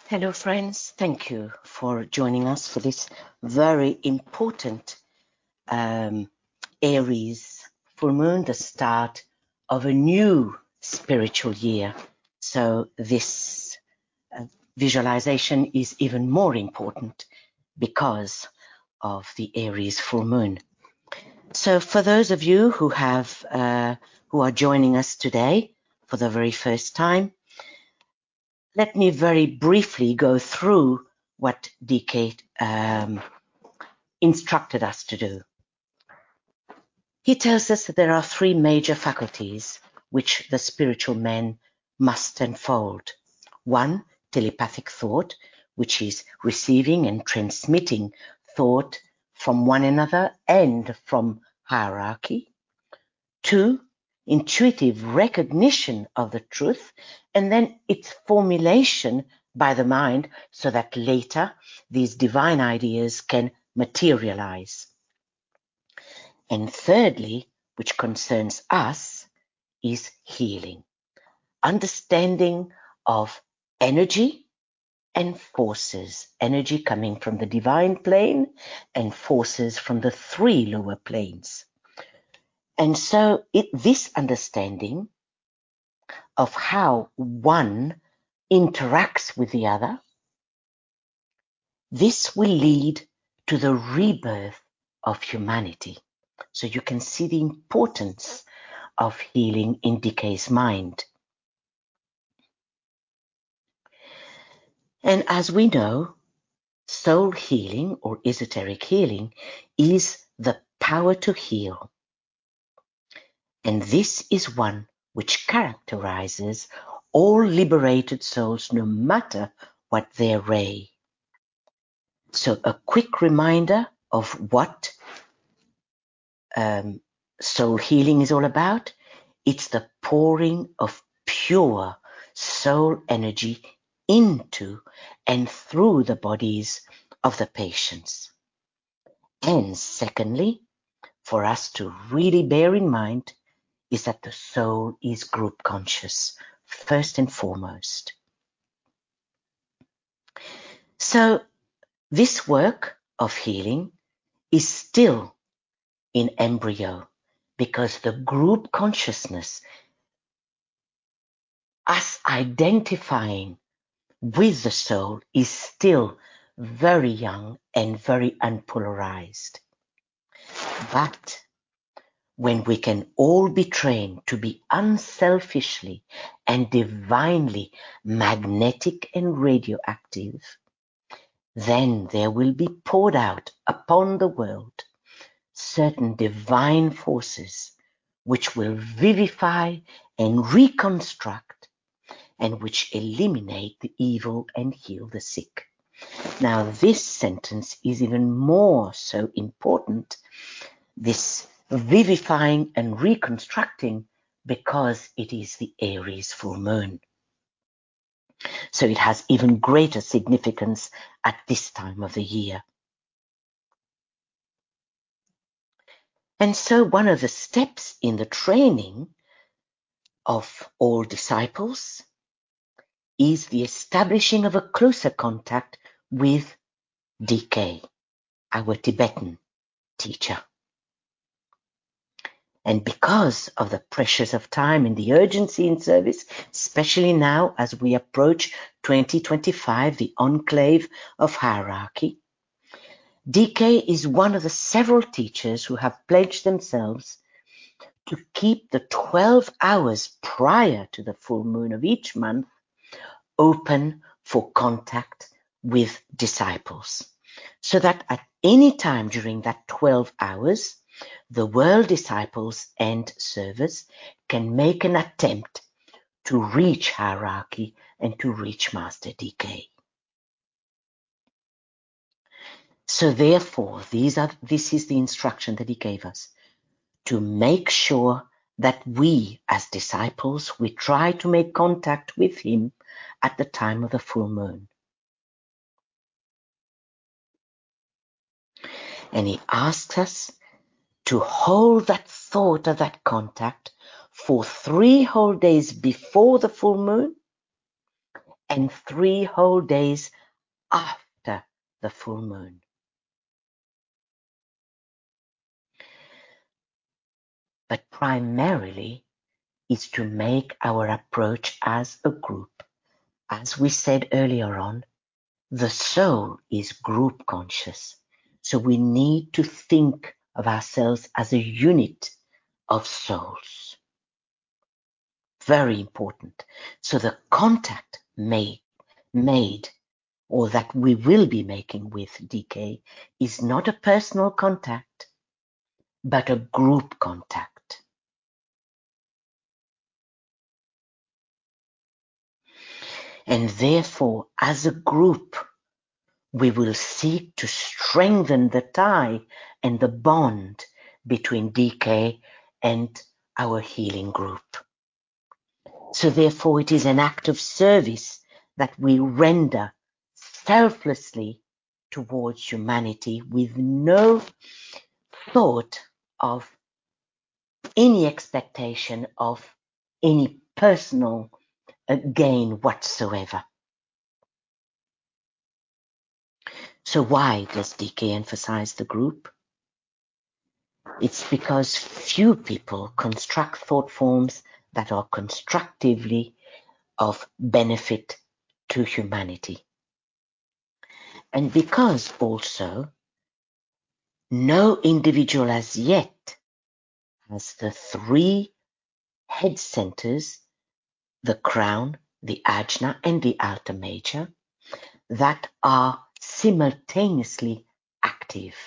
Hello, friends. Thank you for joining us for this very important Aries full moon, the start of a new spiritual year. So this visualization is even more important because of the Aries full moon. So for those of you who are joining us today for the very first time, let me very briefly go through what DK instructed us to do. He tells us that there are three major faculties which the spiritual man must unfold. One, telepathic thought, which is receiving and transmitting thought from one another and from hierarchy. Two, intuitive recognition of the truth, and then its formulation by the mind so that later these divine ideas can materialize. And thirdly, which concerns us, is healing, understanding of energy and forces, energy coming from the divine plane and forces from the three lower planes. And so this understanding of how one interacts with the other, this will lead to the rebirth of humanity. So you can see the importance of healing in DK's mind. And as we know, soul healing or esoteric healing is the power to heal. And this is one which characterizes all liberated souls, no matter what their ray. So a quick reminder of what soul healing is all about. It's the pouring of pure soul energy into and through the bodies of the patients. And secondly, for us to really bear in mind is that the soul is group conscious, first and foremost. So this work of healing is still in embryo because the group consciousness, us identifying with the soul, is still very young and very unpolarized. But when we can all be trained to be unselfishly and divinely magnetic and radioactive, then there will be poured out upon the world certain divine forces which will vivify and reconstruct and which eliminate the evil and heal the sick. Now, this sentence is even more so important, this vivifying and reconstructing, because it is the Aries full moon. So it has even greater significance at this time of the year. And so one of the steps in the training of all disciples is the establishing of a closer contact with DK, our Tibetan teacher. And because of the pressures of time and the urgency in service, especially now as we approach 2025, the enclave of hierarchy, DK is one of the several teachers who have pledged themselves to keep the 12 hours prior to the full moon of each month open for contact with disciples, so that at any time during that 12 hours, the world disciples and servers can make an attempt to reach hierarchy and to reach Master DK. So therefore, this is the instruction that he gave us, to make sure that we as disciples, we try to make contact with him at the time of the full moon. And he asks us to hold that thought of that contact for 3 whole days before the full moon and 3 whole days after the full moon. But primarily is to make our approach as a group. As we said earlier on, the soul is group conscious. So we need to think of ourselves as a unit of souls. Very important. So the contact made, or that we will be making with DK is not a personal contact, but a group contact. And therefore, as a group, we will seek to strengthen the tie and the bond between DK and our healing group. So therefore, it is an act of service that we render selflessly towards humanity with no thought of any expectation of any personal gain whatsoever. So why does DK emphasize the group? It's because few people construct thought forms that are constructively of benefit to humanity. And because also no individual as yet has the 3 head centers, the crown, the ajna, and the alta major, that are simultaneously active.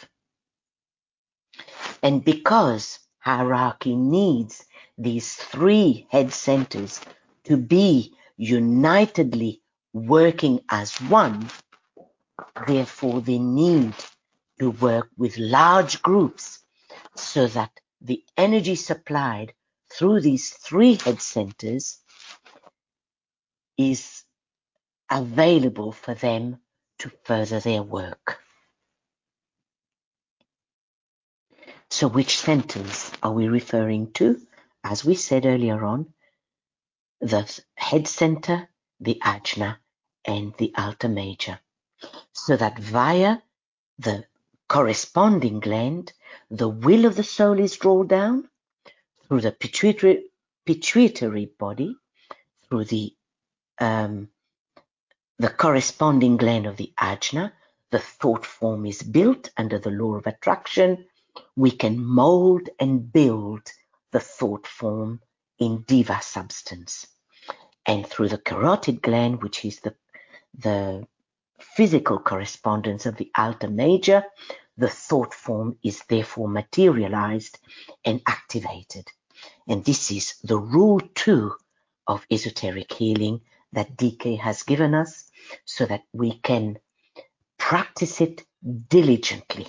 And because hierarchy needs these 3 head centers to be unitedly working as one, therefore they need to work with large groups so that the energy supplied through these 3 head centers is available for them to further their work. So which centers are we referring to? As we said earlier on, the head center, the ajna, and the alta major. So that via the corresponding gland, the will of the soul is drawn down through the pituitary body, through the corresponding gland of the ajna. The thought form is built under the law of attraction. We can mold and build the thought form in diva substance. And through the carotid gland, which is the physical correspondence of the alta major, the thought form is therefore materialized and activated. And this is the rule 2 of esoteric healing that DK has given us so that we can practice it diligently.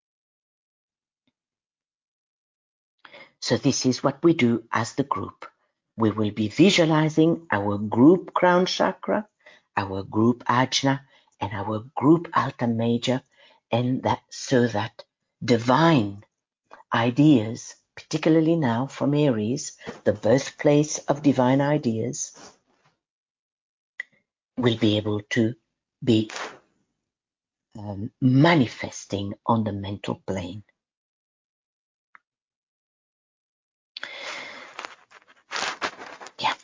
So this is what we do as the group. We will be visualizing our group crown chakra, our group ajna, and our group alta major, and that so that divine ideas, particularly now from Aries, the birthplace of divine ideas, will be able to be manifesting on the mental plane. Yeah.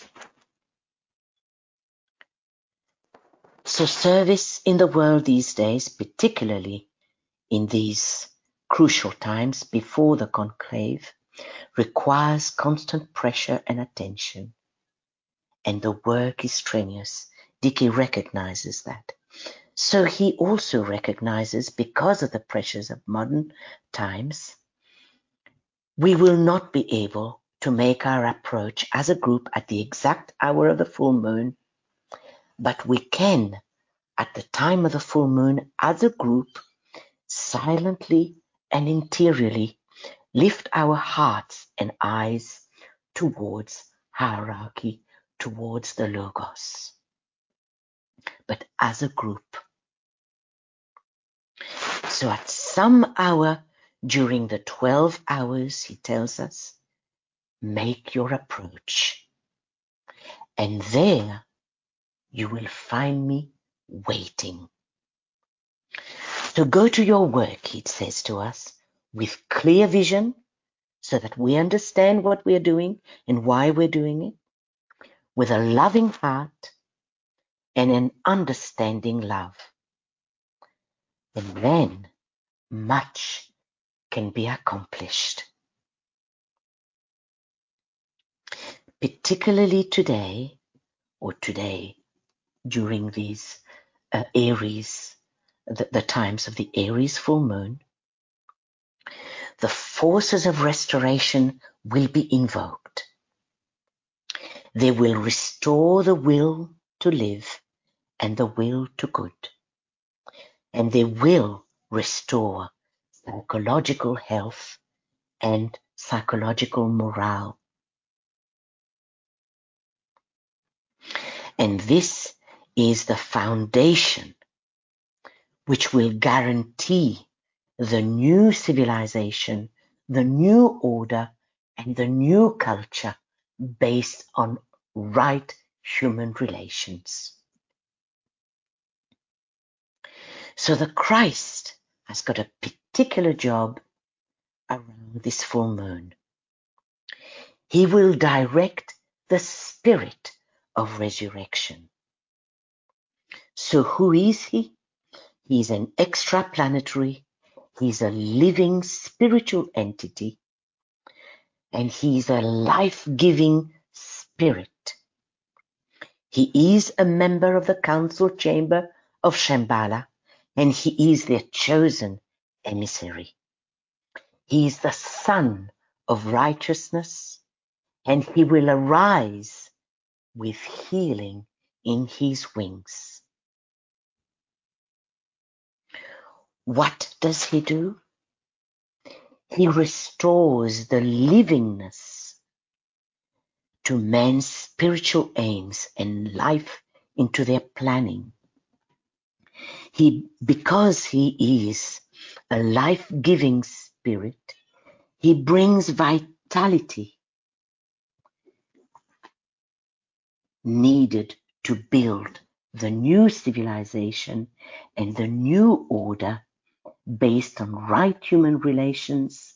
So service in the world these days, particularly in these crucial times before the conclave, requires constant pressure and attention. And the work is strenuous. DK recognizes that. So he also recognizes, because of the pressures of modern times, we will not be able to make our approach as a group at the exact hour of the full moon, but we can, at the time of the full moon, as a group, silently and interiorly lift our hearts and eyes towards hierarchy, towards the Logos. But as a group. So at some hour during the 12 hours, he tells us, make your approach. And there you will find me waiting. So go to your work, it says to us, with clear vision so that we understand what we're doing and why we're doing it, with a loving heart and an understanding love. And then much can be accomplished. Particularly today during these Aries, the times of the Aries full moon, the forces of restoration will be invoked. They will restore the will to live and the will to good. And they will restore psychological health and psychological morale. And this is the foundation which will guarantee the new civilization, the new order, and the new culture based on right human relations. So the Christ has got a particular job around this full moon. He will direct the spirit of resurrection. So who is he? He's an extraplanetary, he's a living spiritual entity, and he's a life-giving spirit. He is a member of the council chamber of Shambhala, and he is their chosen emissary. He is the Son of righteousness, and he will arise with healing in his wings. What does he do? He restores the livingness to man's spiritual aims and life into their planning. Because he is a life-giving spirit, he brings vitality needed to build the new civilization and the new order based on right human relations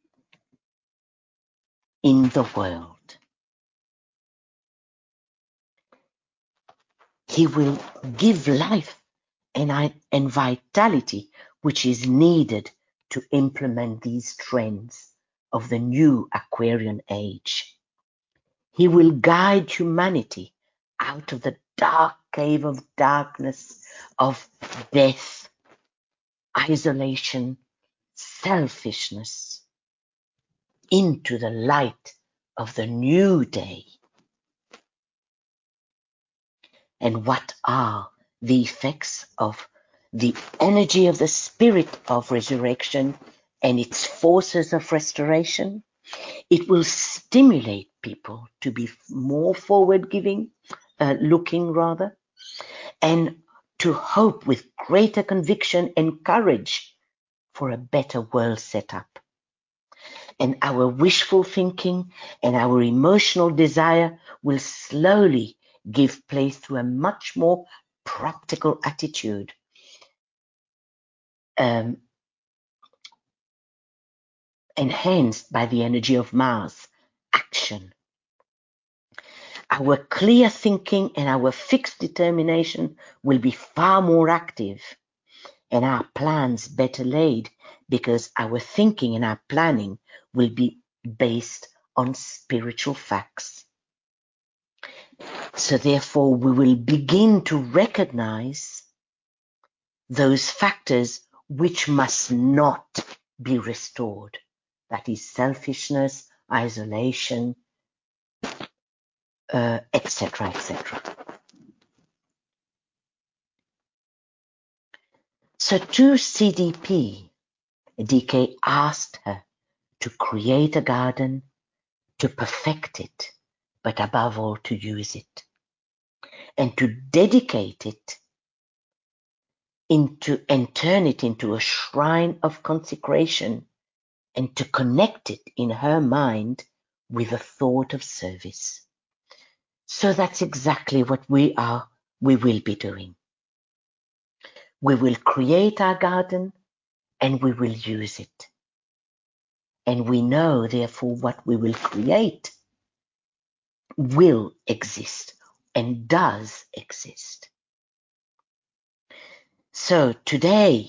in the world. He will give life and vitality which is needed to implement these trends of the new Aquarian age. He will guide humanity out of the dark cave of darkness, of death, isolation, selfishness, into the light of the new day. And what are the effects of the energy of the spirit of resurrection and its forces of restoration? It will stimulate people to be more looking rather, and to hope with greater conviction and courage for a better world setup. And our wishful thinking and our emotional desire will slowly give place to a much more practical attitude, enhanced by the energy of Mars, action. Our clear thinking and our fixed determination will be far more active, and our plans better laid, because our thinking and our planning will be based on spiritual facts. So therefore, we will begin to recognize those factors which must not be restored. That is selfishness, isolation, etc., etc. So to CDP, DK asked her to create a garden, to perfect it, but above all to use it, and to dedicate it and turn it into a shrine of consecration, and to connect it in her mind with a thought of service. So that's exactly what we are we will be doing. We will create our garden and we will use it. And we know, therefore, what we will create will exist and does exist. So today,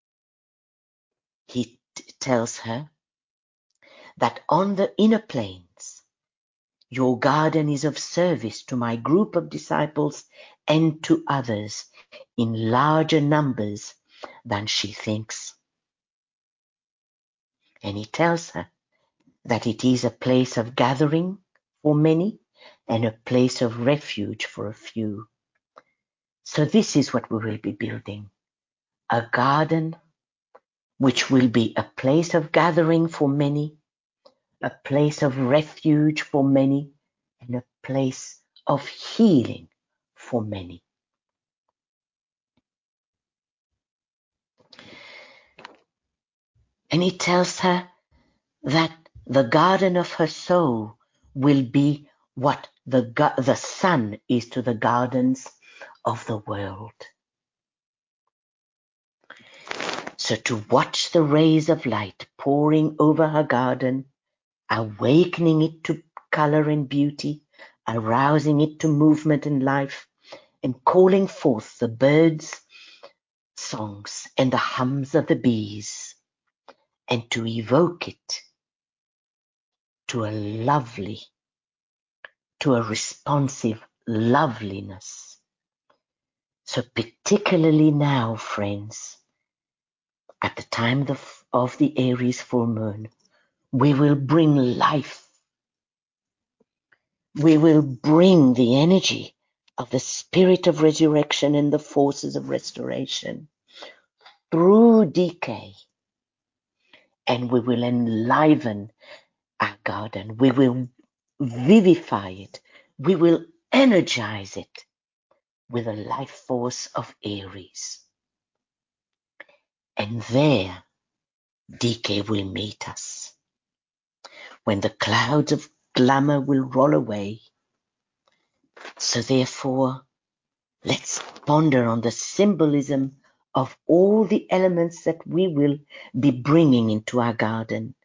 he tells her that on the inner planes, your garden is of service to my group of disciples and to others in larger numbers than she thinks. And he tells her that it is a place of gathering for many and a place of refuge for a few. So this is what we will be building, a garden which will be a place of gathering for many, a place of refuge for many, and a place of healing for many. And he tells her that the garden of her soul will be what the sun is to the gardens of the world. So to watch the rays of light pouring over her garden, awakening it to color and beauty, arousing it to movement and life, and calling forth the birds' songs and the hums of the bees, and to evoke it to a responsive loveliness. So particularly now, friends, at the time of the Aries full moon, we will bring life. We will bring the energy of the spirit of resurrection and the forces of restoration through decay. And we will enliven our garden. We will vivify it. We will energize it with the life force of Aries. And there, decay will meet us. When the clouds of glamour will roll away. So therefore, let's ponder on the symbolism of all the elements that we will be bringing into our garden.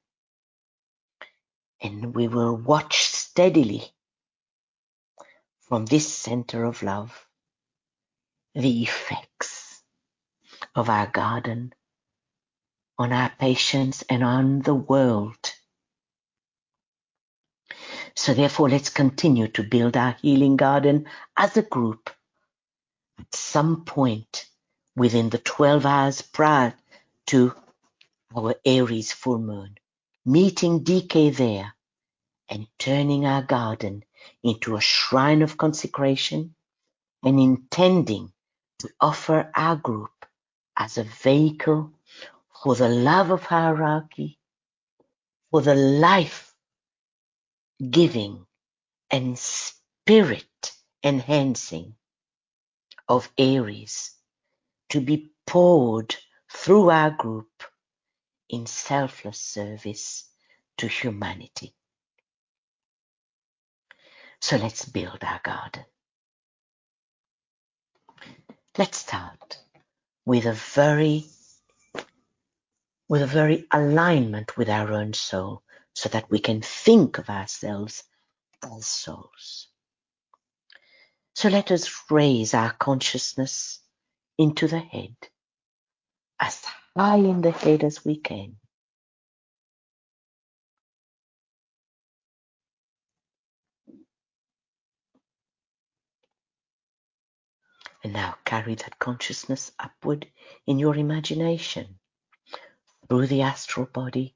And we will watch steadily from this center of love the effects of our garden on our patients and on the world. So therefore, let's continue to build our healing garden as a group at some point within the 12 hours prior to our Aries full moon, meeting DK there and turning our garden into a shrine of consecration and intending to offer our group as a vehicle for the love of hierarchy, for the life giving and spirit enhancing of Aries to be poured through our group in selfless service to humanity. So let's build our garden. Let's start with a very alignment with our own soul so that we can think of ourselves as souls. So let us raise our consciousness into the head, as high in the head as we can. And now carry that consciousness upward in your imagination, through the astral body,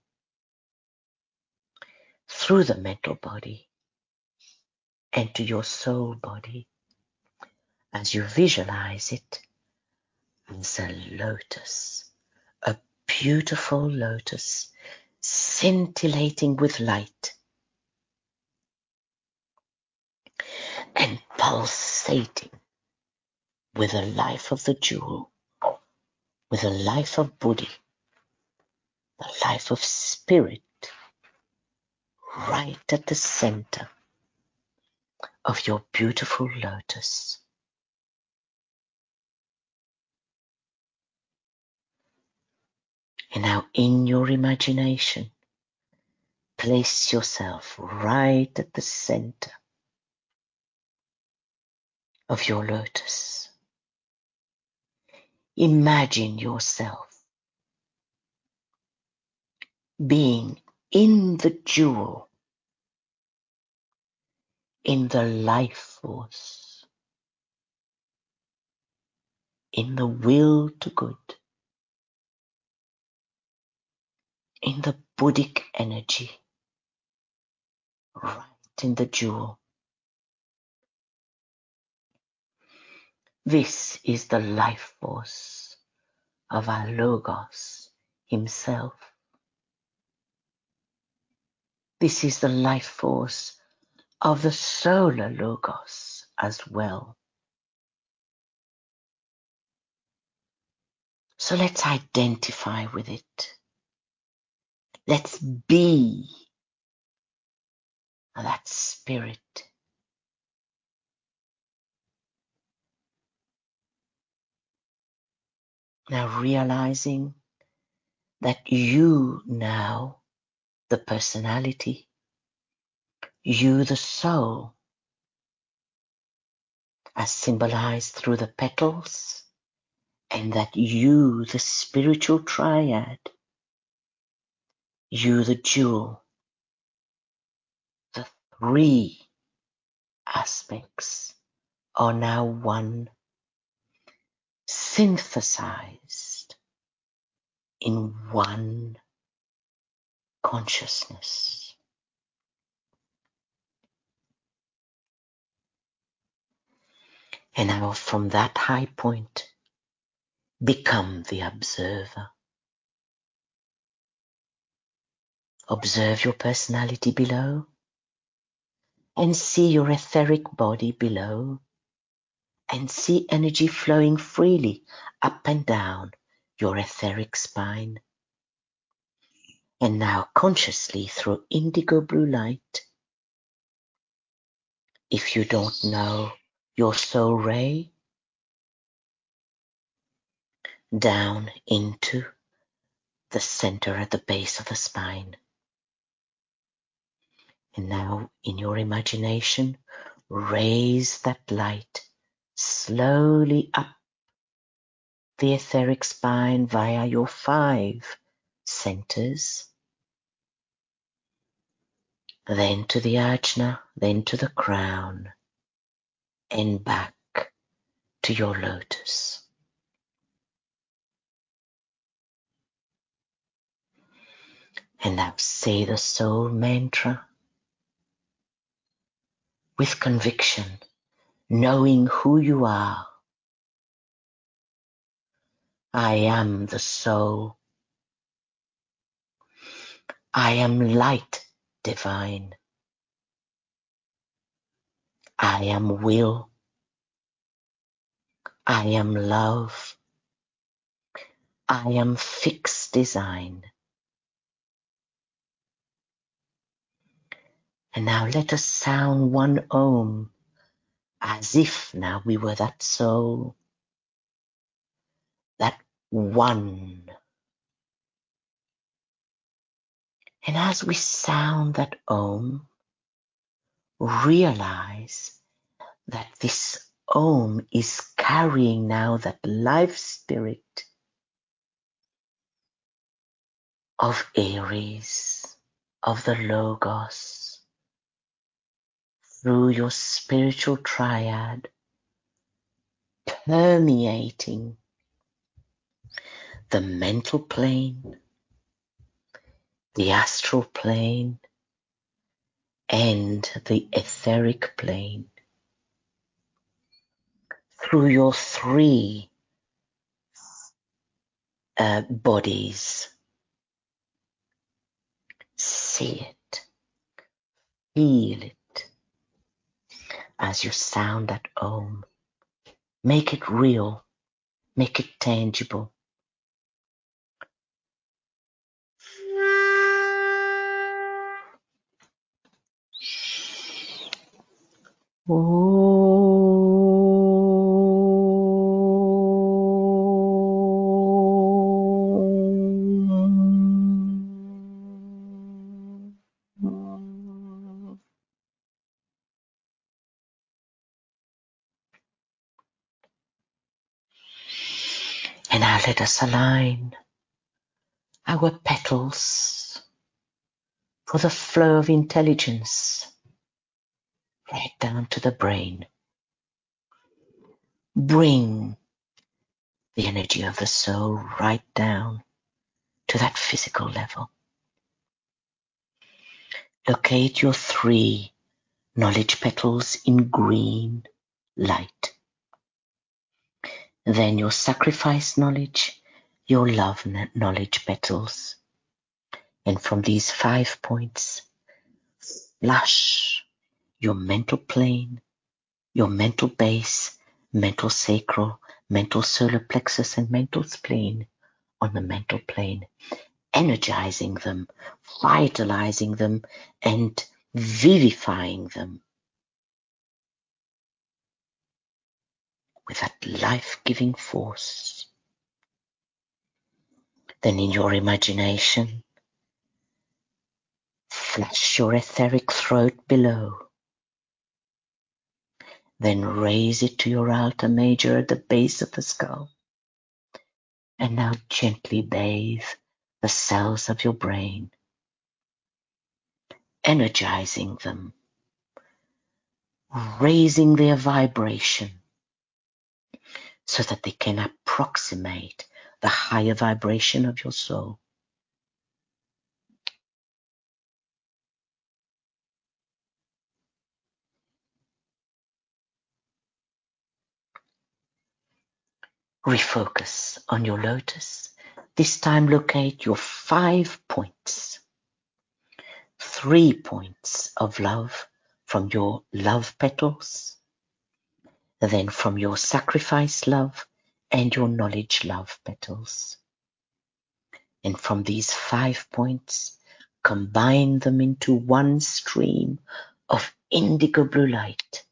through the mental body, and to your soul body, as you visualize it as a lotus, a beautiful lotus, scintillating with light and pulsating with the life of the jewel, with the life of Buddhi, the life of spirit, right at the center of your beautiful lotus. And now in your imagination, place yourself right at the center of your lotus. Imagine yourself being in the jewel, in the life force, in the will to good, in the Buddhic energy, right in the jewel. This is the life force of our Logos himself. This is the life force of the solar Logos as well. So let's identify with it. Let's be that spirit. Now realizing that you now, the personality, you the soul, as symbolized through the petals, and that you, the spiritual triad, you the jewel, the three aspects are now one, synthesized in one consciousness. And now from that high point, become the observer. Observe your personality below and see your etheric body below and see energy flowing freely up and down your etheric spine. And now consciously through indigo blue light, if you don't know your soul ray, down into the center at the base of the spine. And now in your imagination, raise that light slowly up the etheric spine via your 5 centers, then to the ajna, then to the crown, and back to your lotus. And now say the soul mantra with conviction, knowing who you are. I am the soul. I am light divine. I am will. I am love. I am fixed design. And now let us sound one Om, as if now we were that soul, that one. And as we sound that Om, realize that this Om is carrying now that life spirit of Aries, of the Logos, through your spiritual triad, permeating the mental plane, the astral plane, and the etheric plane, through your 3 bodies. See it, feel it as you sound that Om. Make it real, make it tangible. now let us align our petals for the flow of intelligence right down to the brain. Bring the energy of the soul right down to that physical level. Locate your 3 knowledge petals in green light. Then your sacrifice knowledge, your love knowledge petals. And from these 5 points, flush your mental plane, your mental base, mental sacral, mental solar plexus, and mental spleen on the mental plane, energizing them, vitalizing them, and vivifying them with that life-giving force. Then in your imagination, flush your etheric throat below. Then raise it to your altar major at the base of the skull. And now gently bathe the cells of your brain, energizing them, raising their vibration so that they can approximate the higher vibration of your soul. Refocus on your lotus. This time locate your 5 points. 3 points of love from your love petals, then from your sacrifice love and your knowledge love petals. And from these 5 points, combine them into one stream of indigo blue light,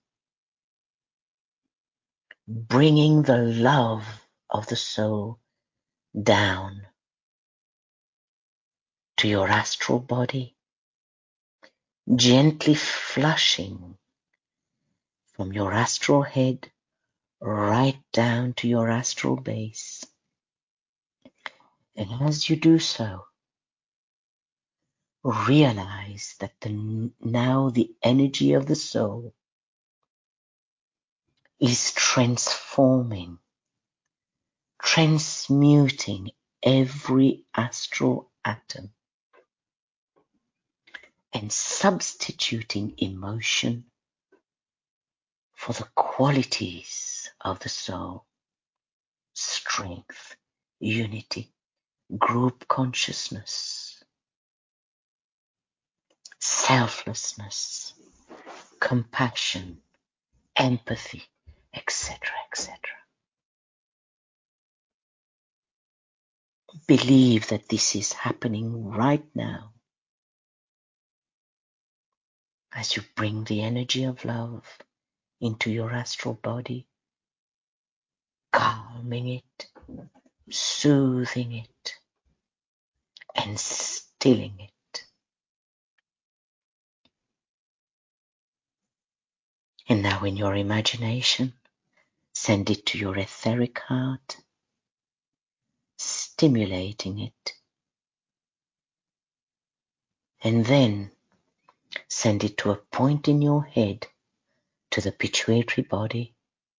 bringing the love of the soul down to your astral body, gently flushing from your astral head right down to your astral base. And as you do so, realize that now the energy of the soul is transforming, transmuting every astral atom and substituting emotion for the qualities of the soul: strength, unity, group consciousness, selflessness, compassion, empathy, etc., etc. Believe that this is happening right now as you bring the energy of love into your astral body, calming it, soothing it, and stilling it. And now in your imagination, send it to your etheric heart, stimulating it. And then send it to a point in your head, to the pituitary body,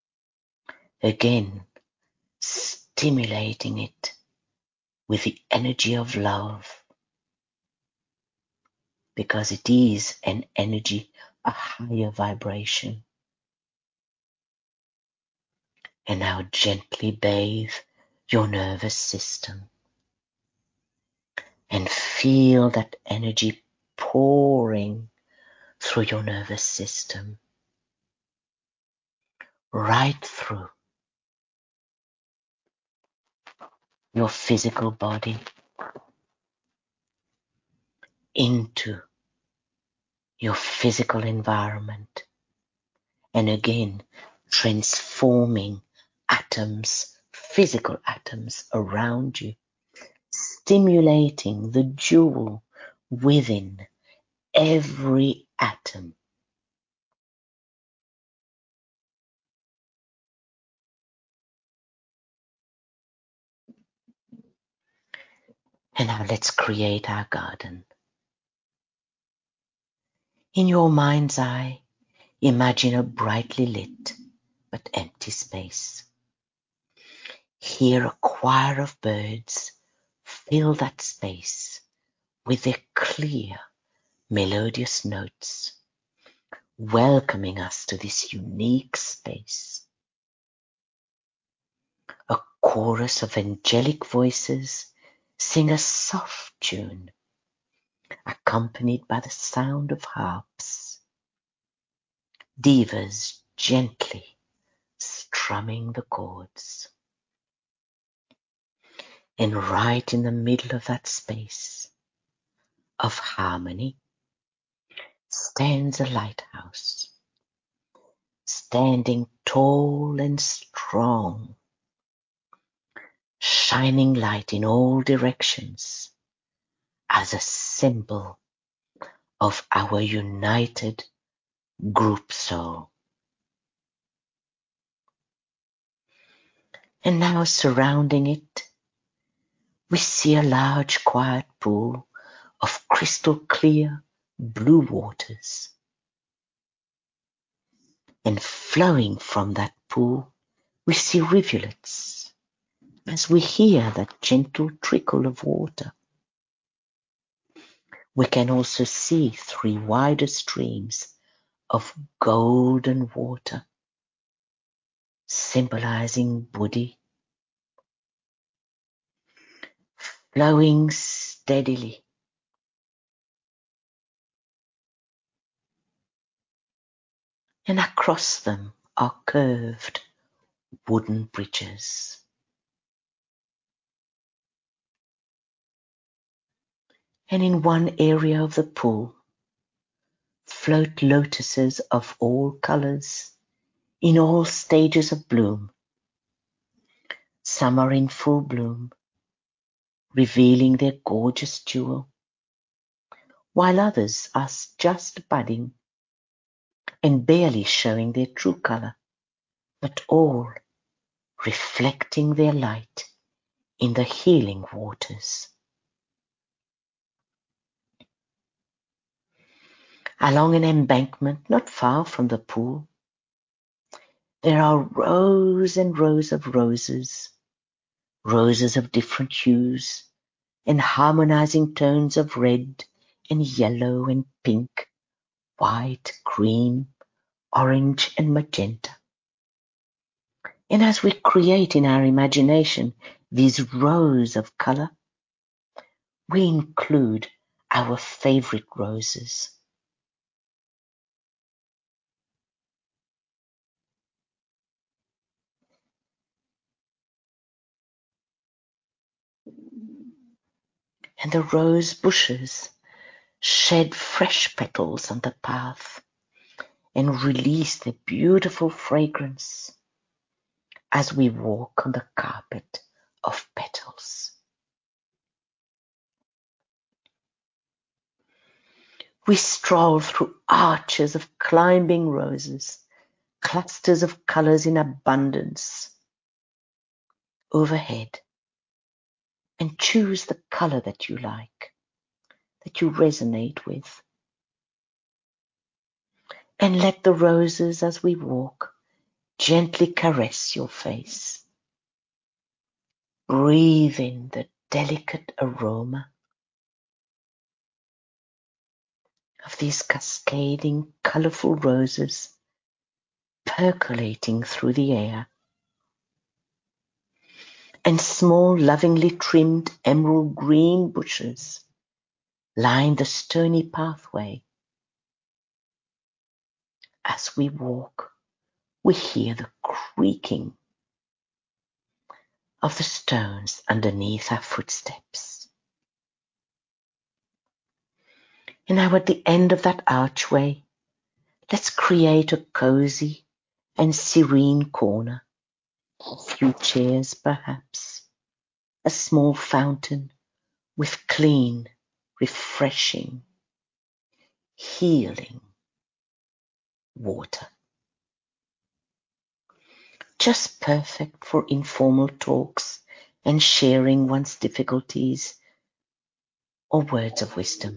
again stimulating it with the energy of love, because it is an energy, a higher vibration. And now gently bathe your nervous system and feel that energy pouring through your nervous system, right through your physical body, into your physical environment, and again transforming atoms, physical atoms around you, stimulating the jewel within every atom. And now let's create our garden. In your mind's eye, imagine a brightly lit but empty space. Hear a choir of birds fill that space with their clear, melodious notes, welcoming us to this unique space. A chorus of angelic voices sing a soft tune, accompanied by the sound of harps, divas gently strumming the chords. And right in the middle of that space of harmony stands a lighthouse, standing tall and strong, shining light in all directions as a symbol of our united group soul. And now surrounding it, we see a large quiet pool of crystal clear blue waters. And flowing from that pool, we see rivulets as we hear that gentle trickle of water. We can also see 3 wider streams of golden water, symbolizing Buddhi, flowing steadily. And across them are curved wooden bridges. And in one area of the pool float lotuses of all colors, in all stages of bloom. Some are in full bloom, revealing their gorgeous jewel, while others are just budding and barely showing their true color, but all reflecting their light in the healing waters. Along an embankment not far from the pool, there are rows and rows of roses, roses of different hues and harmonizing tones of red and yellow and pink, white, green, orange and magenta. And as we create in our imagination these rows of color, we include our favorite roses. And the rose bushes shed fresh petals on the path and release their beautiful fragrance as we walk on the carpet of petals. We stroll through arches of climbing roses, clusters of colors in abundance overhead, and choose the color that you like, that you resonate with. And let the roses, as we walk, gently caress your face. Breathe in the delicate aroma of these cascading, colorful roses percolating through the air. And small, lovingly trimmed emerald green bushes line the stony pathway. As we walk, we hear the creaking of the stones underneath our footsteps. And now at the end of that archway, let's create a cozy and serene corner. A few chairs perhaps, a small fountain with clean, refreshing, healing water. Just perfect for informal talks and sharing one's difficulties or words of wisdom.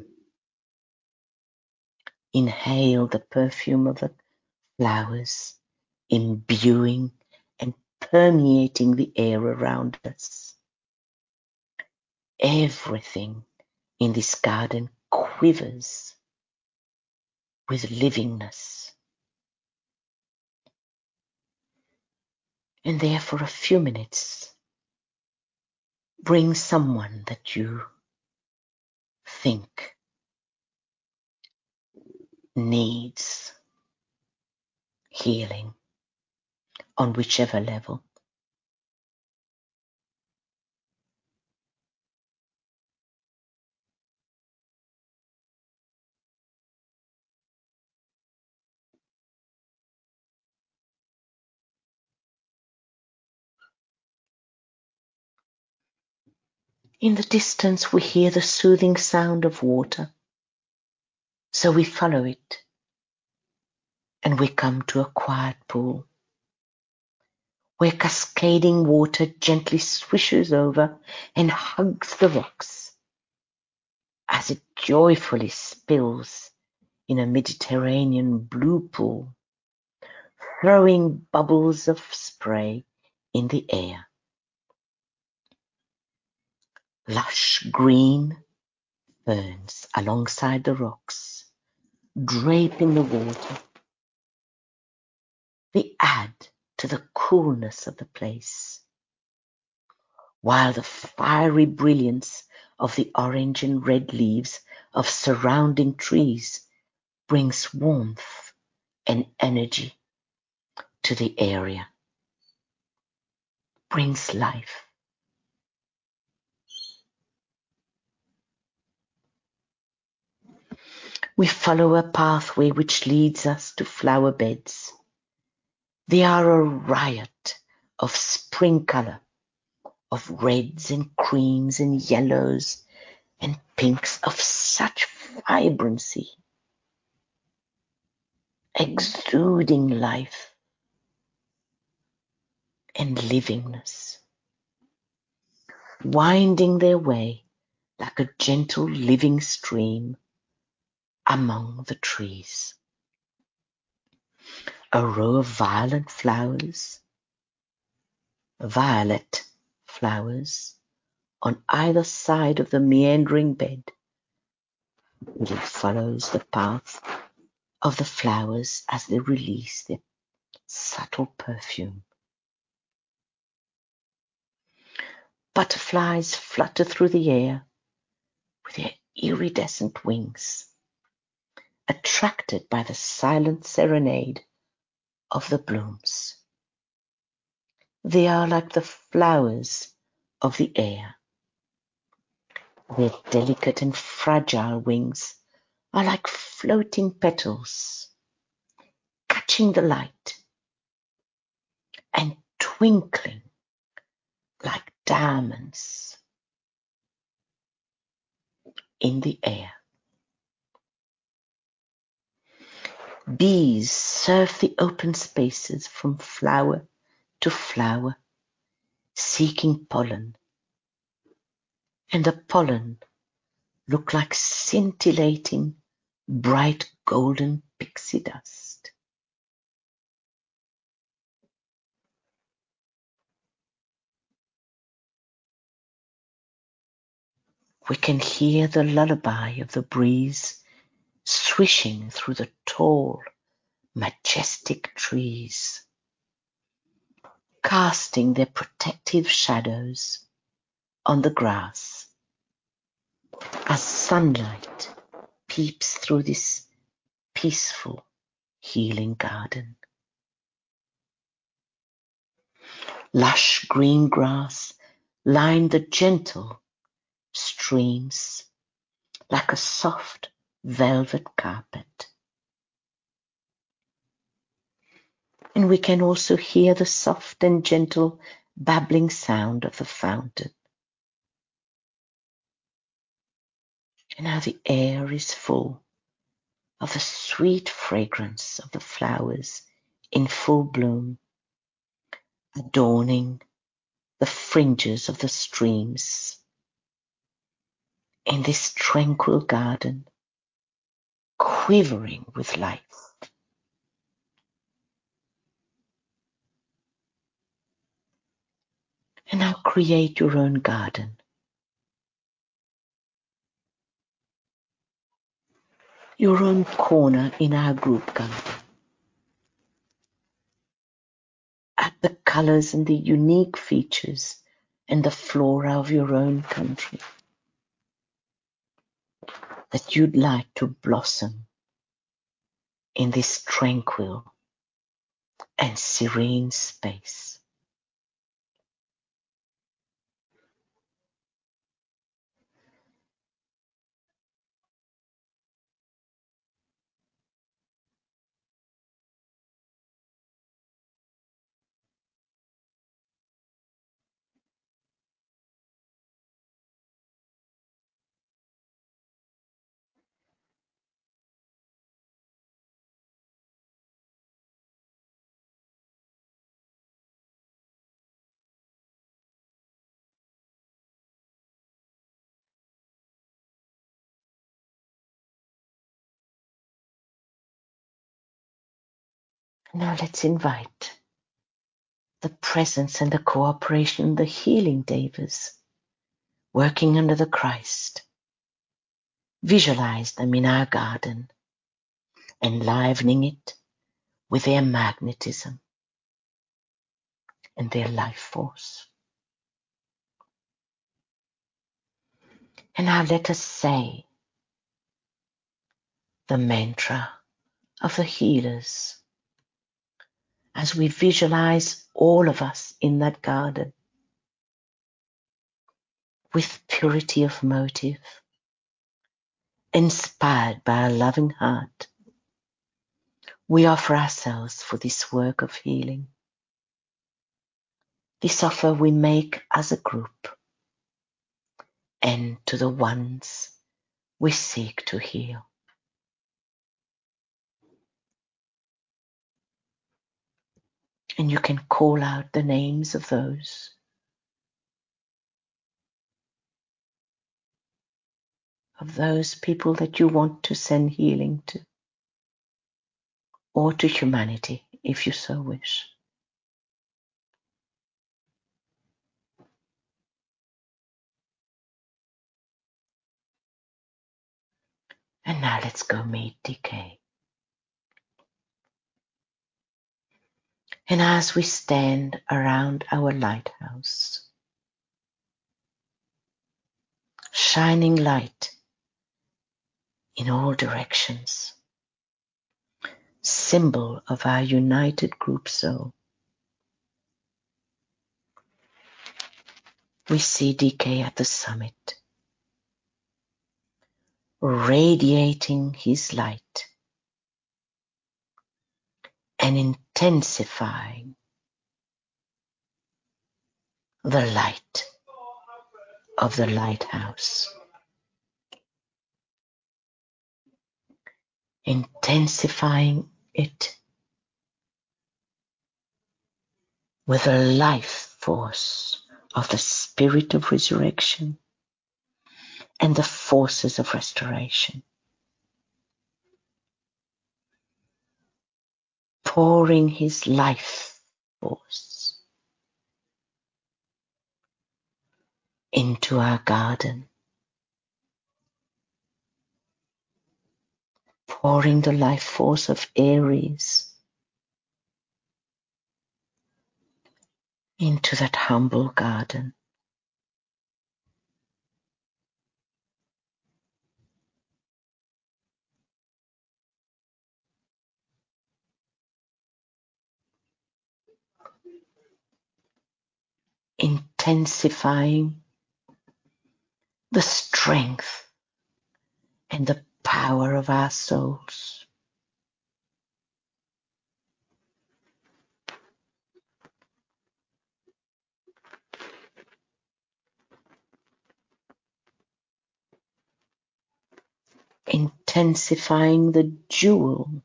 Inhale the perfume of the flowers, imbuing and permeating the air around us. Everything in this garden quivers with livingness. And there for a few minutes, bring someone that you think needs healing on whichever level. In the distance, we hear the soothing sound of water. So we follow it, and we come to a quiet pool where cascading water gently swishes over and hugs the rocks as it joyfully spills in a Mediterranean blue pool, throwing bubbles of spray in the air. Lush green ferns alongside the rocks, draping the water. They add to the coolness of the place, while the fiery brilliance of the orange and red leaves of surrounding trees brings warmth and energy to the area, brings life. We follow a pathway which leads us to flower beds. They are a riot of spring color, of reds and creams and yellows and pinks of such vibrancy, exuding life and livingness, winding their way like a gentle living stream among the trees. A row of violet flowers on either side of the meandering bed. It follows the path of the flowers as they release their subtle perfume. Butterflies flutter through the air with their iridescent wings, attracted by the silent serenade of the blooms. They are like the flowers of the air. Their delicate and fragile wings are like floating petals, catching the light and twinkling like diamonds in the air. Bees surf the open spaces from flower to flower, seeking pollen, and the pollen look like scintillating, bright golden pixie dust. We can hear the lullaby of the breeze swishing through the tall, majestic trees, casting their protective shadows on the grass as sunlight peeps through this peaceful, healing garden. Lush green grass lined the gentle streams like a soft velvet carpet. And we can also hear the soft and gentle babbling sound of the fountain. And how the air is full of the sweet fragrance of the flowers in full bloom, adorning the fringes of the streams in this tranquil garden, quivering with life. And now create your own garden. Your own corner in our group garden. Add the colors and the unique features and the flora of your own country that you'd like to blossom in this tranquil and serene space. Now let's invite the presence and the cooperation of the healing devas working under the Christ. Visualize them in our garden, enlivening it with their magnetism and their life force. And now let us say the mantra of the healers as we visualize all of us in that garden with purity of motive, inspired by a loving heart. We offer ourselves for this work of healing. This offer we make as a group and to the ones we seek to heal. And you can call out the names of those people that you want to send healing to, or to humanity if you so wish. And now let's go meet DK. And as we stand around our lighthouse, shining light in all directions, symbol of our united group soul, we see DK at the summit, radiating his light and intensifying the light of the lighthouse, intensifying it with the life force of the spirit of resurrection and the forces of restoration, pouring his life force into our garden, pouring the life force of Aries into that humble garden. Intensifying the strength and the power of our souls. Intensifying the jewel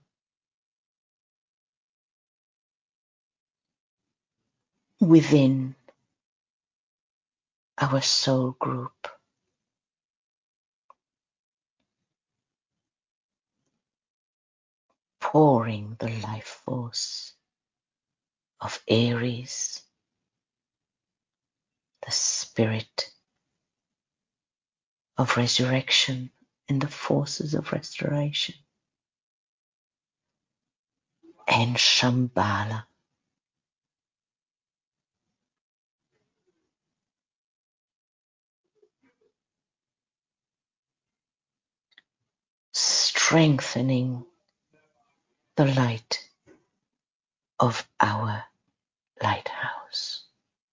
within our soul group. pouring the life force of Aries, the spirit of resurrection and the forces of restoration, and Shambhala, strengthening the light of our lighthouse.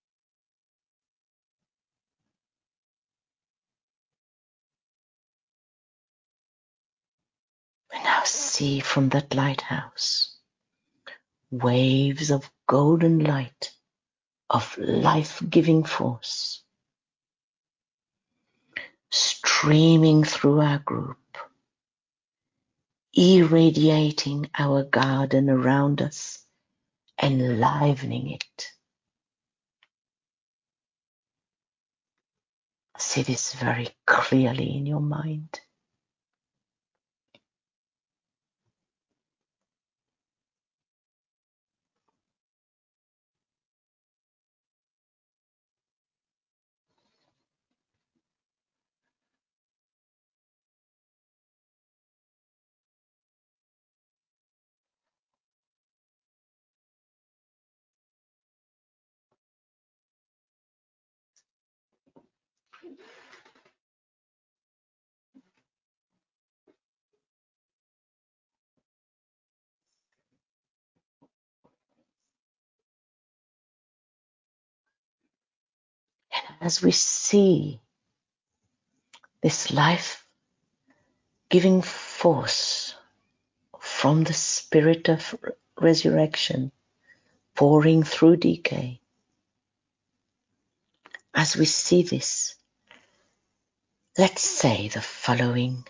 We now see from that lighthouse waves of golden light, of life-giving force, streaming through our group, irradiating our garden around us, enlivening it. See this very clearly in your mind. And as we see this life-giving force from the spirit of resurrection pouring through DK, as we see this, let's say the following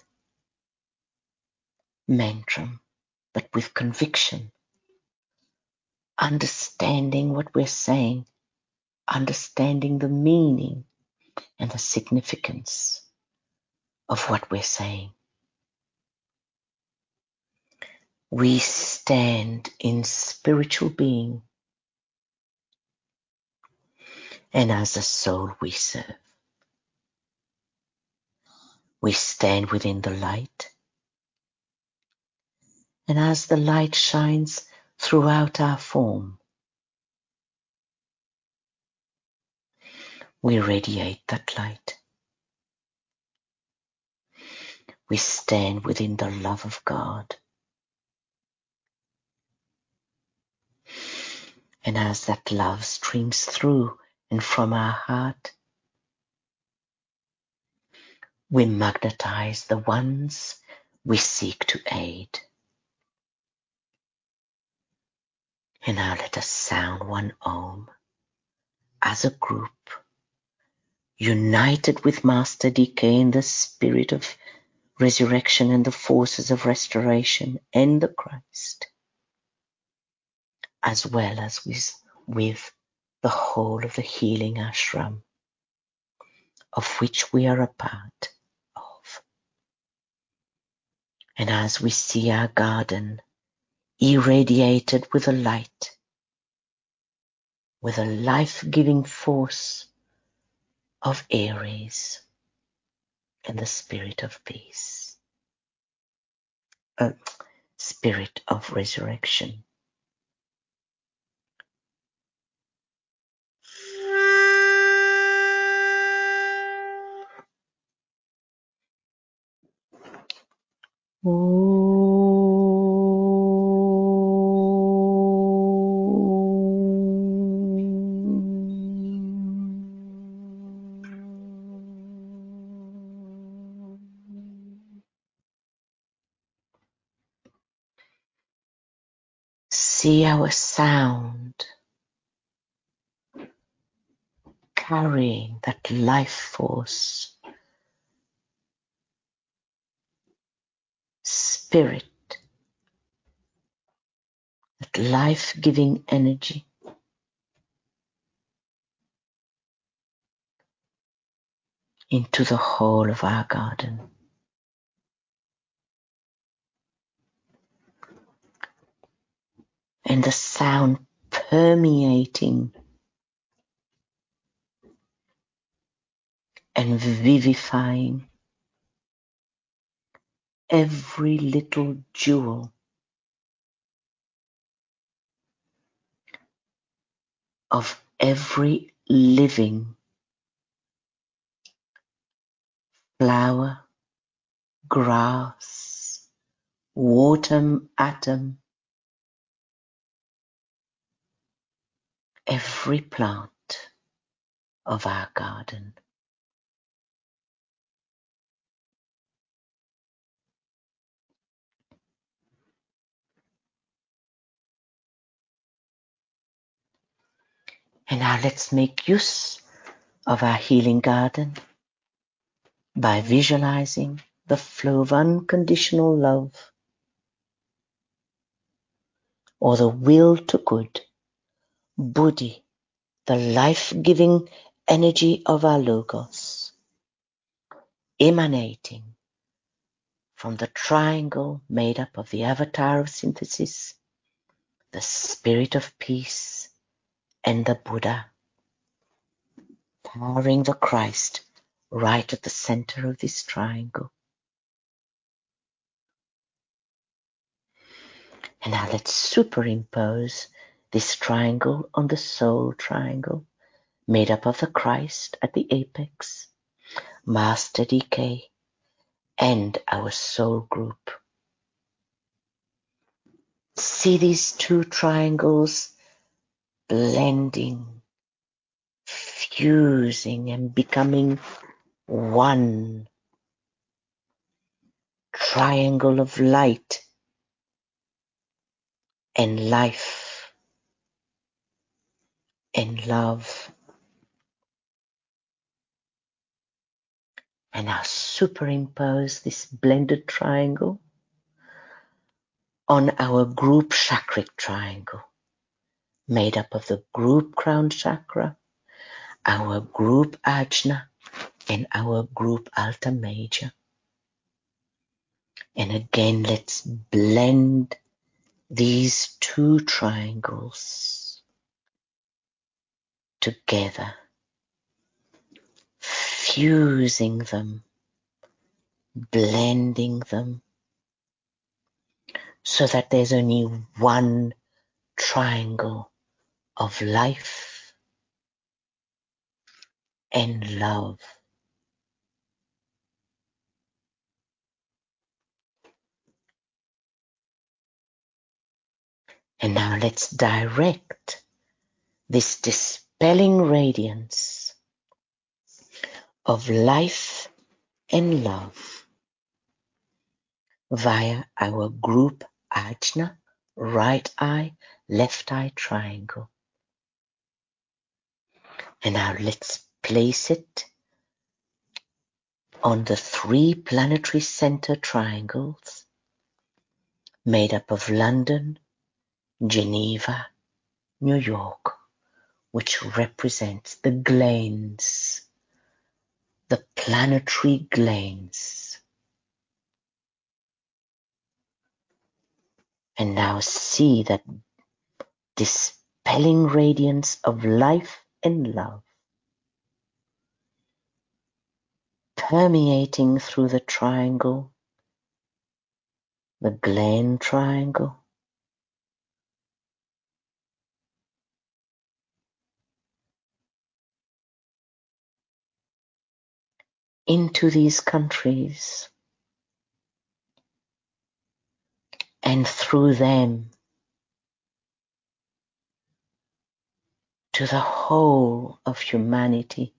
mantra, but with conviction, understanding what we're saying, understanding the meaning and the significance of what we're saying. We stand in spiritual being, and as a soul we serve. We stand within the light, and as the light shines throughout our form, we radiate that light. We stand within the love of God, and as that love streams through and from our heart, we magnetize the ones we seek to aid. And now let us sound one Om as a group, united with Master DK in the spirit of resurrection and the forces of restoration and the Christ, as well as with the whole of the healing ashram, of which we are a part of. And as we see our garden irradiated with a light, with a life-giving force of Aries and the spirit of peace, spirit of resurrection. See our sound carrying that life force, spirit, that life-giving energy into the whole of our garden. and the sound permeating and vivifying every little jewel of every living flower, grass, water atom, every plant of our garden. And now let's make use of our healing garden by visualizing the flow of unconditional love or the will to good, Buddhi, the life-giving energy of our Logos, emanating from the triangle made up of the avatar of synthesis, the spirit of peace, and the Buddha, powering the Christ right at the center of this triangle. And now let's superimpose this triangle on the soul triangle, made up of the Christ at the apex, Master DK, and our soul group. See these two triangles blending, fusing, and becoming one triangle of light and life and love. And now superimpose this blended triangle on our group chakric triangle, made up of the group crown chakra, our group ajna, and our group alta major. And again, let's blend these two triangles together, fusing them, blending them, so that there's only one triangle of life and love. And now let's direct this dispelling radiance of life and love via our group ajna, right eye, left eye triangle. And now let's place it on the three planetary center triangles made up of London, Geneva, New York, which represents the Gleins, the planetary Gleins. And now see that dispelling radiance of life and love permeating through the triangle, the Glen triangle, into these countries, and through them to the whole of humanity.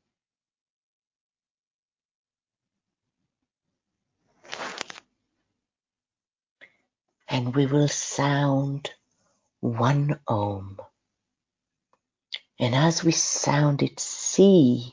And we will sound one Om. And as we sound it, see,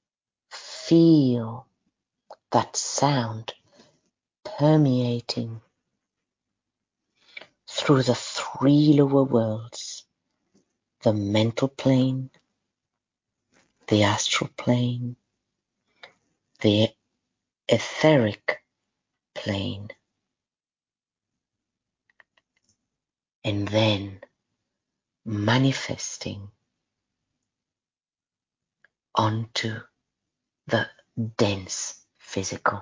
feel that sound permeating through the three lower worlds, the mental plane, the astral plane, the etheric plane, and then manifesting onto the dense physical.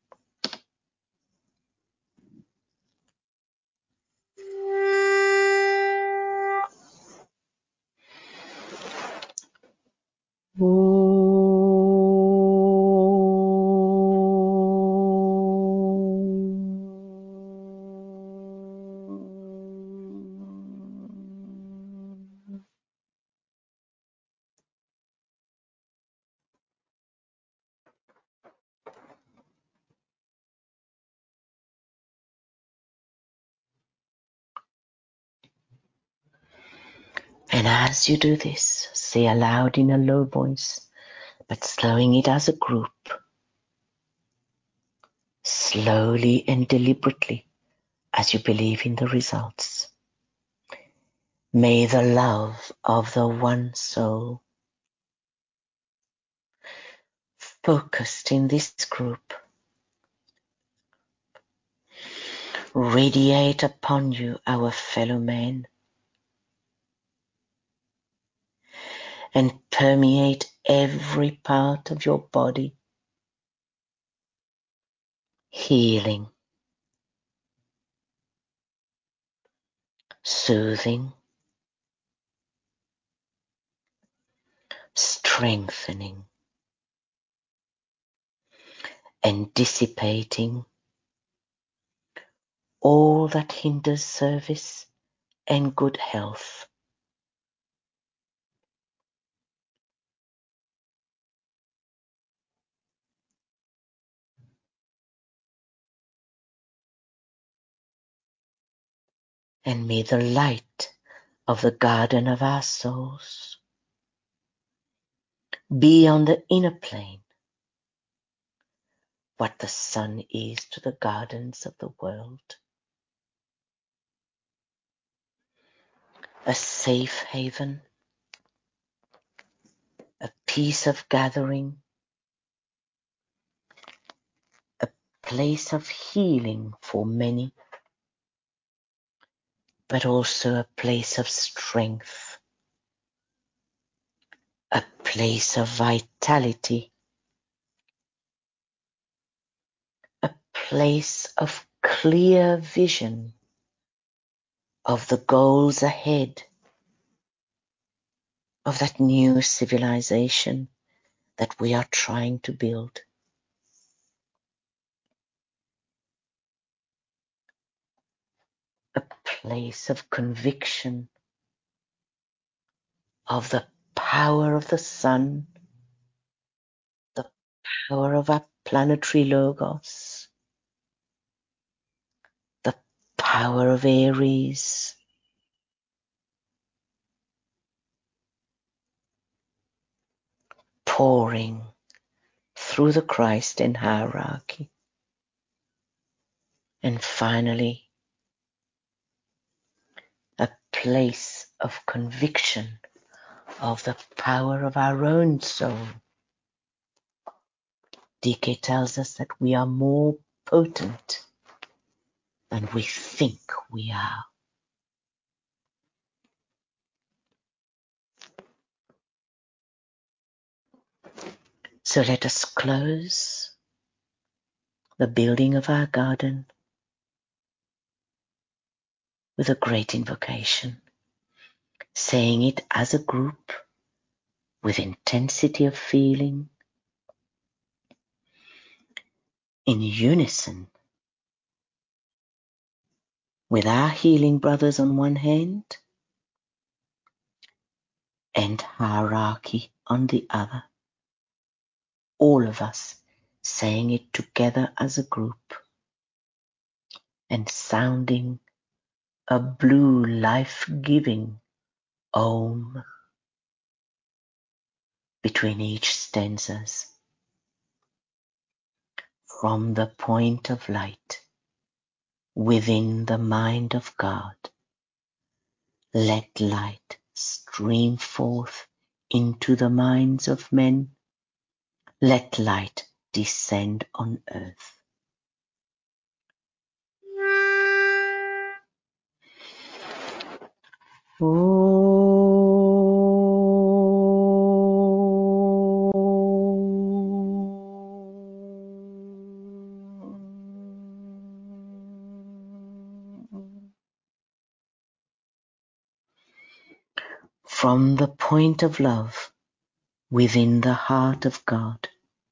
And as you do this, say aloud in a low voice, but slowing it as a group, slowly and deliberately as you believe in the results. May the love of the one soul focused in this group radiate upon you, our fellow man, and permeate every part of your body, healing, soothing, strengthening, and dissipating all that hinders service and good health. And may the light of the garden of our souls be on the inner plane what the sun is to the gardens of the world. A safe haven, a place of gathering, a place of healing for many, but also a place of strength, a place of vitality, a place of clear vision of the goals ahead, of that new civilization that we are trying to build. A place of conviction of the power of the sun, the power of our planetary logos, the power of Aries, pouring through the Christ in hierarchy. And finally, a place of conviction of the power of our own soul. DK tells us that we are more potent than we think we are. So let us close the building of our garden with a great invocation, saying it as a group with intensity of feeling, in unison with our healing brothers on one hand and hierarchy on the other. All of us saying it together as a group and sounding a blue life-giving Om between each stanzas. From the point of light within the mind of God, let light stream forth into the minds of men. Let light descend on earth. Oh. From the point of love within the heart of God,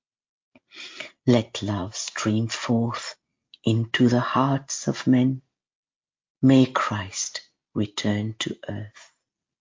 let love stream forth into the hearts of men. May Christ return to earth.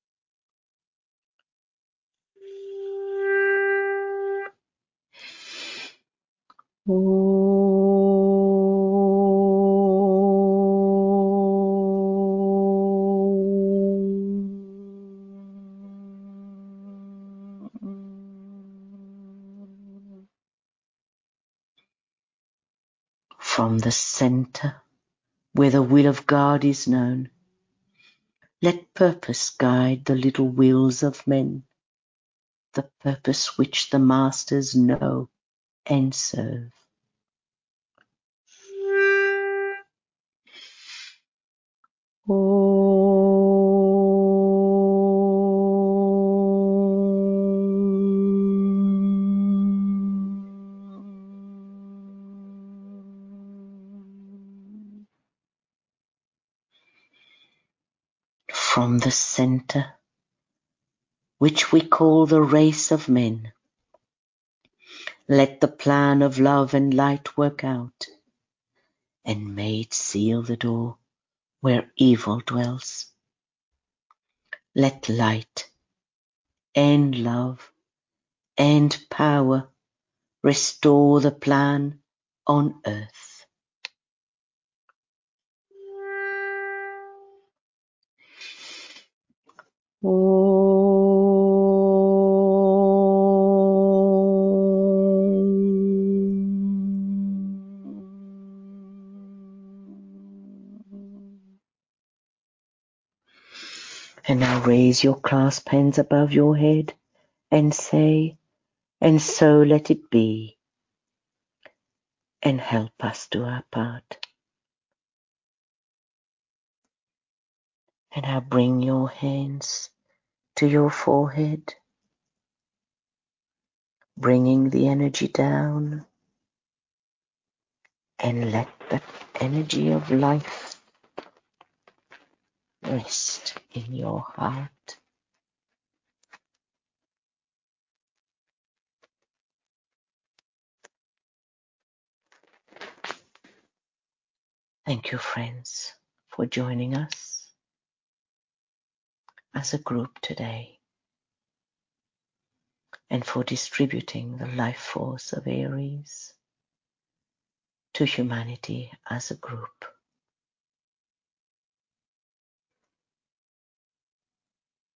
From the center, where the will of God is known, let purpose guide the little wills of men, the purpose which the masters know and serve. From the center, which we call the race of men, let the plan of love and light work out, and may it seal the door where evil dwells. Let light and love and power restore the plan on earth. And now raise your clasp hands above your head and say, and so let it be, and help us do our part. And now bring your hands to your forehead, bringing the energy down, and let that energy of life rest in your heart. Thank you, friends, for joining us as a group today and for distributing the life force of Aries to humanity as a group.